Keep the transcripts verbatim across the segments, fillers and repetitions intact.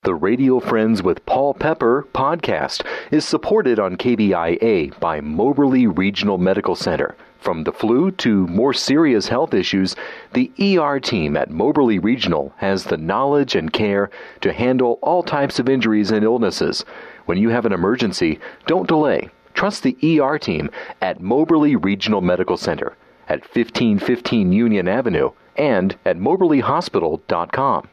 The Radio Friends with Paul Pepper podcast is supported on K B I A by Moberly Regional Medical Center. From the flu to more serious health issues, the E R team at Moberly Regional has the knowledge and care to handle all types of injuries and illnesses. When you have an emergency, don't delay. Trust the E R team at Moberly Regional Medical Center at fifteen fifteen Union Avenue and at moberly hospital dot com.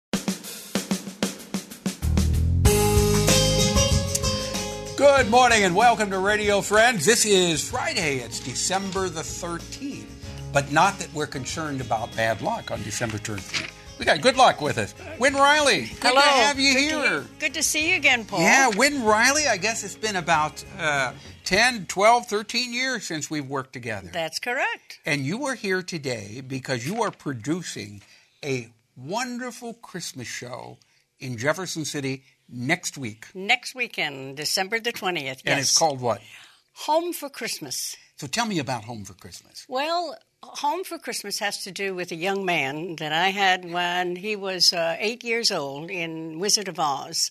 Good morning and welcome to Radio Friends. This is Friday. It's December the thirteenth. But not that we're concerned about bad luck on December thirteenth. We got good luck with us. Wynn Riley, good Hello. to have you good here. To, good to see you again, Paul. Yeah, Wynn Riley, I guess it's been about uh, ten, twelve, thirteen years since we've worked together. That's correct. And you are here today because you are producing a wonderful Christmas show in Jefferson City next week. Next weekend, December the twentieth, yes. And it's called what? Home for Christmas. So tell me about Home for Christmas. Well, Home for Christmas has to do with a young man that I had when he was uh, eight years old in Wizard of Oz.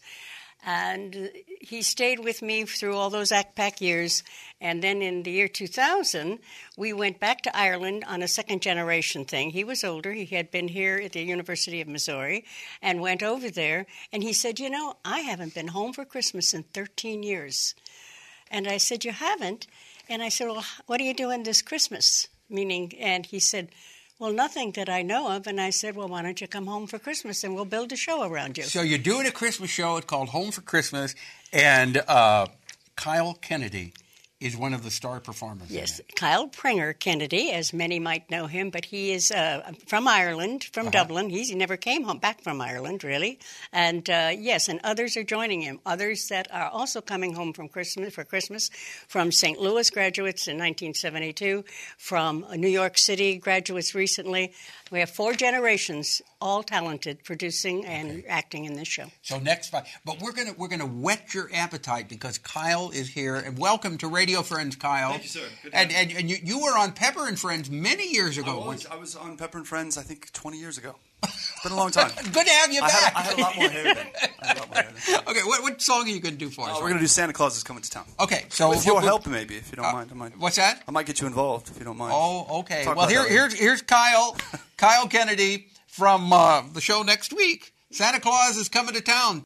And he stayed with me through all those A C P A C years. And then in the year two thousand, we went back to Ireland on a second-generation thing. He was older. He had been here at the University of Missouri and went over there. And he said, you know, I haven't been home for Christmas in thirteen years. And I said, you haven't? And I said, well, what are you doing this Christmas? Meaning, and he said, well, nothing that I know of. And I said, well, why don't you come home for Christmas and we'll build a show around you. So you're doing a Christmas show. It's called Home for Christmas. And uh, Kyle Kennedy is one of the star performers. Yes, in it. Kyle Pringer Kennedy, as many might know him, but he is uh, from Ireland, from Uh-huh. Dublin. He's, he never came home back from Ireland, really. And uh, yes, and others are joining him. Others that are also coming home from Christmas for Christmas, from Saint Louis graduates in nineteen seventy-two, from New York City graduates recently. We have four generations, all talented, producing and okay. acting in this show. So next Friday, but we're gonna we're gonna whet your appetite because Kyle is here. And welcome to Radio Friends, Kyle. Thank you, sir. Good to and have and, and you, you were on Pepper and Friends many years ago. I was, I was on Pepper and Friends, I think, twenty years ago. It's been a long time. Good to have you I back. had, a, I had a lot more hair then. I had a lot more hair then. Okay, what, what song are you going to do for us? Uh, we're going to do Santa Claus is Coming to Town. Okay, so with your help, maybe, if you don't uh, mind. I might, what's that? I might get you involved if you don't mind. Oh, okay. Talk well, here, here's here's Kyle, Kyle Kennedy from uh, the show next week. Santa Claus is Coming to Town.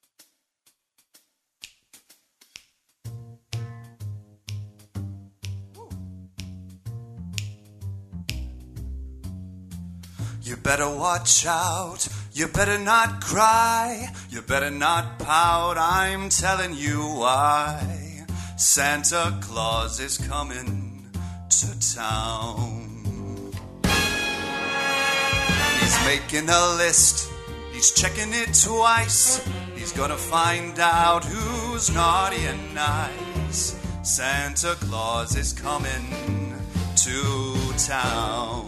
You better watch out, you better not cry, you better not pout, I'm telling you why. Santa Claus is coming to town. He's making a list, he's checking it twice, he's gonna find out who's naughty and nice. Santa Claus is coming to town.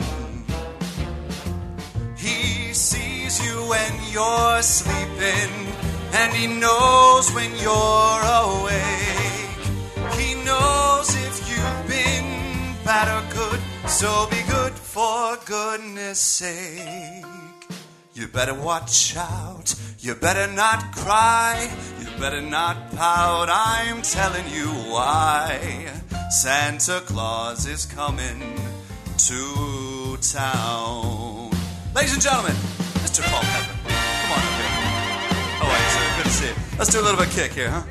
He sees you when you're sleeping, and he knows when you're awake. He knows if you've been bad or good, so be good for goodness sake. You better watch out, you better not cry, you better not pout, I'm telling you why. Santa Claus is coming to town. Ladies and gentlemen, Mister Paul Pepper. Come on up here. Oh, wait, sir. Good to see you. Let's do a little bit of kick here, huh?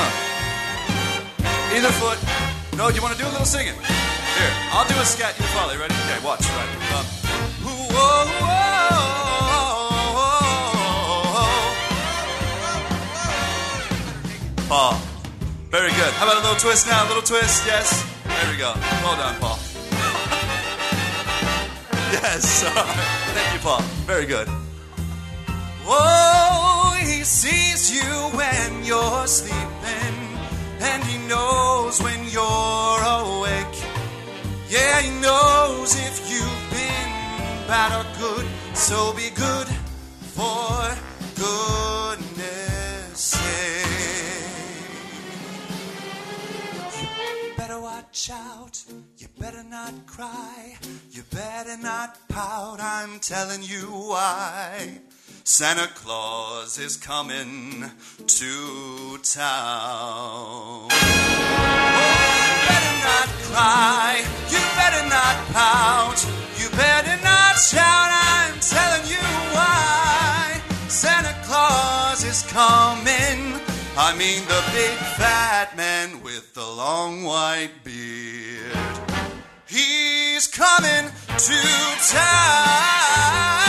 Uh. Either foot. No, you want to do a little singing? Here, I'll do a scat. You follow. You ready? Okay, watch. Right. Um, whoa, whoa, whoa. Paul. Very good. How about a little twist now? A little twist. Yes. There we go. Well done, Paul. Yes, sir. Thank you, Paul. Very good. Oh, he sees you when you're sleeping, and he knows when you're awake. Yeah, he knows if you've been bad or good, so be good for goodness sake. You better watch out. You better not cry, you better not pout, I'm telling you why. Santa Claus is coming to town. Oh, you better not cry, you better not pout, you better not shout, I'm telling you why. Santa Claus is coming, I mean the big fat man with the long white beard. He's coming to town.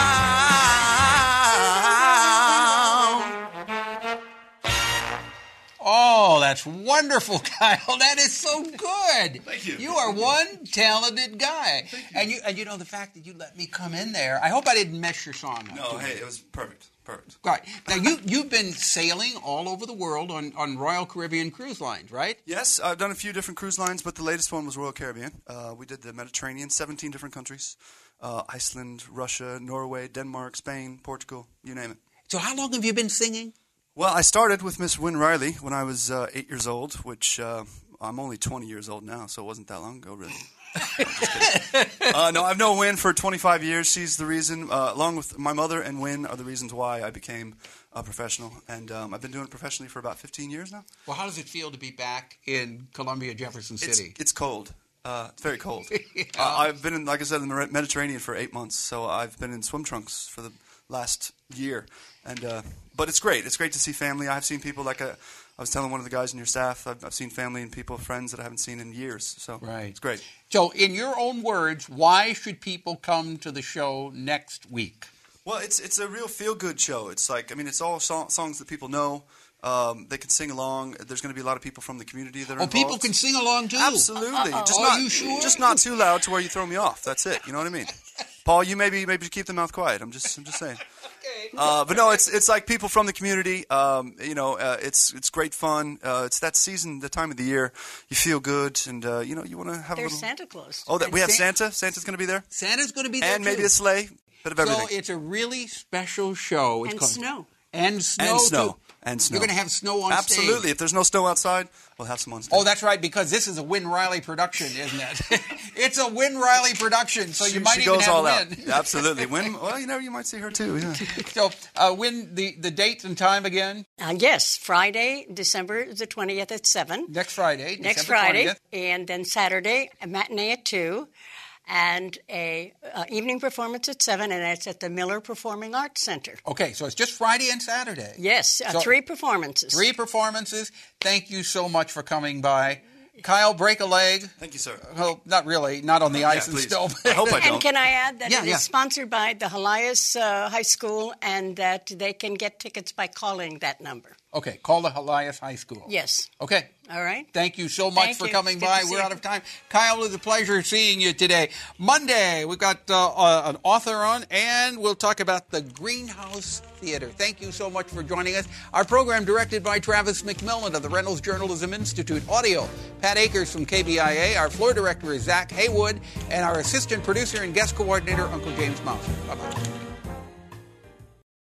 Oh, that's wonderful, Kyle. That is so good. Thank you. You are one talented guy. Thank you. And you and you know the fact that you let me come in there. I hope I didn't mess your song up. No, hey, it was perfect. Perfect. Right. Now, you, you've been sailing all over the world on, on Royal Caribbean cruise lines, right? Yes, I've done a few different cruise lines, but the latest one was Royal Caribbean. Uh, we did the Mediterranean, seventeen different countries. Uh, Iceland, Russia, Norway, Denmark, Spain, Portugal, you name it. So how long have you been singing? Well, I started with Miss Wynne Riley when I was uh, eight years old, which uh, I'm only twenty years old now, so it wasn't that long ago, really. No, just kidding. uh, no, I've known Wynne for twenty-five years. She's the reason, uh, along with my mother and Wynne, are the reasons why I became a professional. And um, I've been doing it professionally for about fifteen years now. Well, how does it feel to be back in Columbia, Jefferson City? It's, it's cold. Uh, it's very cold. Yeah. uh, I've been, in, like I said, in the Mediterranean for eight months, so I've been in swim trunks for the last year. And uh, but it's great. It's great to see family. I've seen people like a, I was telling one of the guys in your staff, I've, I've seen family and people, friends that I haven't seen in years. So right. It's great. So in your own words, why should people come to the show next week? Well, it's it's a real feel-good show. It's like, I mean, it's all so- songs that people know. Um, they can sing along. There's going to be a lot of people from the community that are Oh, involved. people can sing along too? Absolutely. Uh-oh. Just Are not, you sure? Just not too loud to where you throw me off. That's it. You know what I mean? Paul, you maybe maybe keep the mouth quiet. I'm just I'm just saying. Okay. Uh, but no, it's it's like people from the community. Um, you know, uh, it's it's great fun. Uh, it's that season, the time of the year. You feel good, and uh, you know you want to have There's a little. Santa Claus. Oh, that And we have San- Santa. Santa's going to be there, Santa's going to be there and maybe too. a sleigh. Bit of everything. So it's a really special show. It's And called- snow. And snow. and snow. too. And snow. You're going to have snow on stage. Absolutely. If there's no snow outside, we'll have some on stage. Oh, that's right, because this is a Wynne Riley production, isn't it? It's a Wynne Riley production, so she, you might she even goes have all Wynne. out. Absolutely. Wynne, well, you know, you might see her too. Yeah. So, uh, Wynne, the, the date and time again? Uh, yes, Friday, December the twentieth at seven. Next Friday. Next December Friday. twentieth. And then Saturday, a matinee at two. And a uh, evening performance at seven, and that's at the Miller Performing Arts Center. Okay, so it's just Friday and Saturday. Yes, uh, So- three performances. Three performances. Thank you so much for coming by. Kyle, break a leg. Thank you, sir. Well, not really. Not on the ice and please. still. I hope I And don't. can I add that Yeah, it is yeah. sponsored by the Helias uh, High School, and that they can get tickets by calling that number. Okay, call the Helias High School. Yes. Okay. All right. Thank you so much Thank for you. coming It's good by. to see We're you. out of time. Kyle, it was a pleasure seeing you today. Monday, we've got uh, uh, an author on, and we'll talk about the Greenhouse Theater. Thank you so much for joining us. Our program directed by Travis McMillan of the Reynolds Journalism Institute. Audio, Pat Akers from K B I A. Our floor director is Zach Haywood, and our assistant producer and guest coordinator, Uncle James Mouser. Bye-bye.